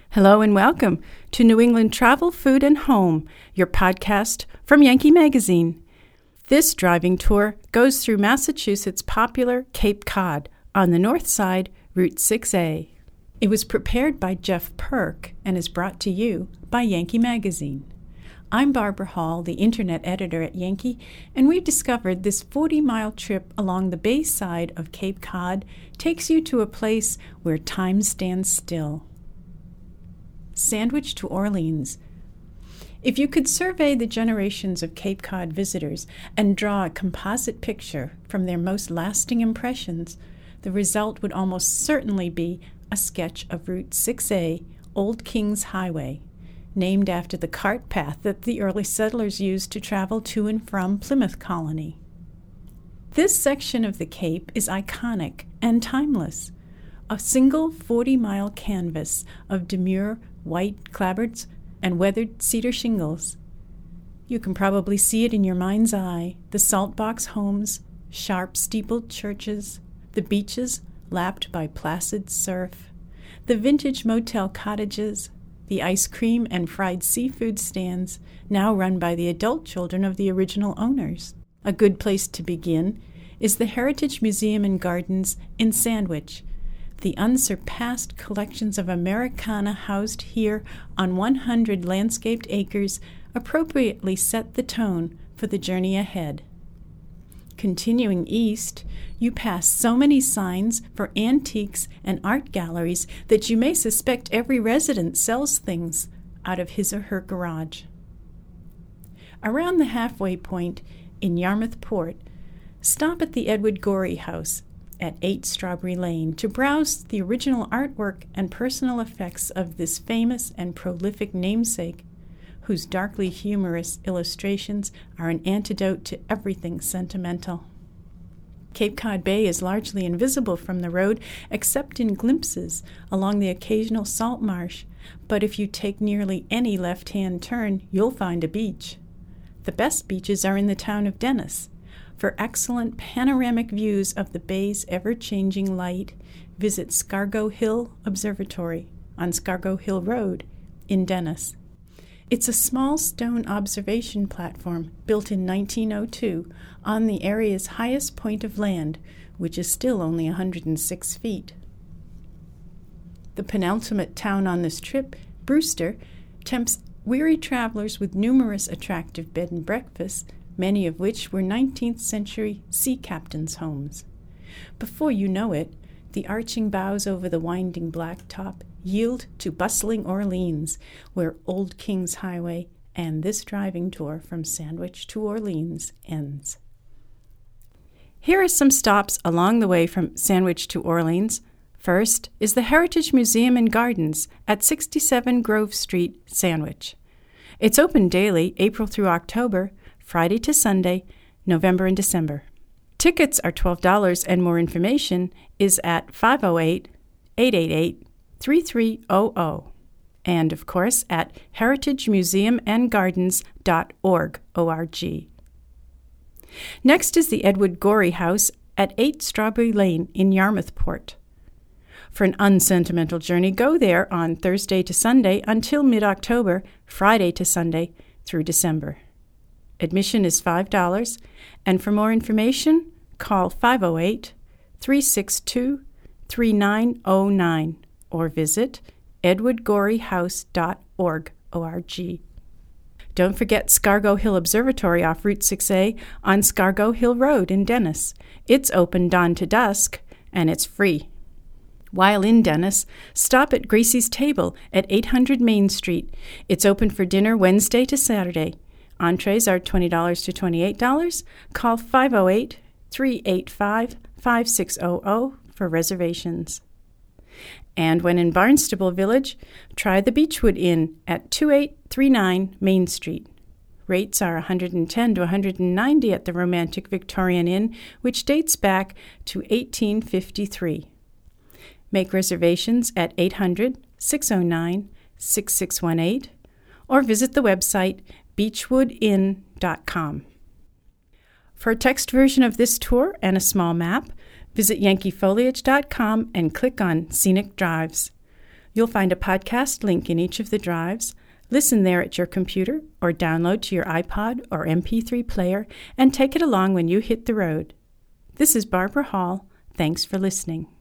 Hello and welcome to New England Travel, Food, and Home, your podcast from Yankee Magazine. This driving tour goes through Massachusetts' popular Cape Cod on the north side, Route 6A. It was prepared by Jeff Perk and is brought to you by Yankee Magazine. I'm Barbara Hall, the internet editor at Yankee, and we've discovered this 40-mile trip along the bay side of Cape Cod takes you to a place where time stands still. Sandwich to Orleans. If you could survey the generations of Cape Cod visitors and draw a composite picture from their most lasting impressions, the result would almost certainly be a sketch of Route 6A, Old Kings Highway, named after the cart path that the early settlers used to travel to and from Plymouth Colony. This section of the Cape is iconic and timeless. A single 40-mile canvas of demure white clapboards and weathered cedar shingles. You can probably see it in your mind's eye, the salt box homes, sharp steepled churches, the beaches lapped by placid surf, the vintage motel cottages, the ice cream and fried seafood stands now run by the adult children of the original owners. A good place to begin is the Heritage Museum and Gardens in Sandwich. The unsurpassed collections of Americana housed here on 100 landscaped acres appropriately set the tone for the journey ahead. Continuing east, you pass so many signs for antiques and art galleries that you may suspect every resident sells things out of his or her garage. Around the halfway point in Yarmouth Port, stop at the Edward Gorey House at 8 Strawberry Lane to browse the original artwork and personal effects of this famous and prolific namesake, whose darkly humorous illustrations are an antidote to everything sentimental. Cape Cod Bay is largely invisible from the road, except in glimpses along the occasional salt marsh, but if you take nearly any left-hand turn, you'll find a beach. The best beaches are in the town of Dennis. For excellent panoramic views of the bay's ever-changing light, visit Scargo Hill Observatory on Scargo Hill Road in Dennis. It's a small stone observation platform built in 1902 on the area's highest point of land, which is still only 106 feet. The penultimate town on this trip, Brewster, tempts weary travelers with numerous attractive bed and breakfasts, many of which were 19th century sea captains' homes. Before you know it, the arching boughs over the winding black top yield to bustling Orleans, where Old Kings Highway and this driving tour from Sandwich to Orleans ends. Here are some stops along the way from Sandwich to Orleans. First is the Heritage Museum and Gardens at 67 Grove Street, Sandwich. It's open daily, April through October, Friday to Sunday, November and December. Tickets are $12 and more information is at 508-888-3300 and, of course, at heritagemuseumandgardens.org. Next is the Edward Gorey House at 8 Strawberry Lane in Yarmouth Port. For an unsentimental journey, go there on Thursday to Sunday until mid-October, Friday to Sunday through December. Admission is $5, and for more information, call 508-362-3909 or visit edwardgoreyhouse.org. Don't forget Scargo Hill Observatory off Route 6A on Scargo Hill Road in Dennis. It's open dawn to dusk, and it's free. While in Dennis, stop at Gracie's Table at 800 Main Street. It's open for dinner Wednesday to Saturday. Entrees are $20 to $28. Call 508-385-5600 for reservations. And when in Barnstable Village, try the Beechwood Inn at 2839 Main Street. Rates are $110 to $190 at the Romantic Victorian Inn, which dates back to 1853. Make reservations at 800-609-6618 or visit the website beechwoodinn.com. For a text version of this tour and a small map, visit yankeefoliage.com and click on Scenic Drives. You'll find a podcast link in each of the drives. Listen there at your computer or download to your iPod or MP3 player and take it along when you hit the road. This is Barbara Hall. Thanks for listening.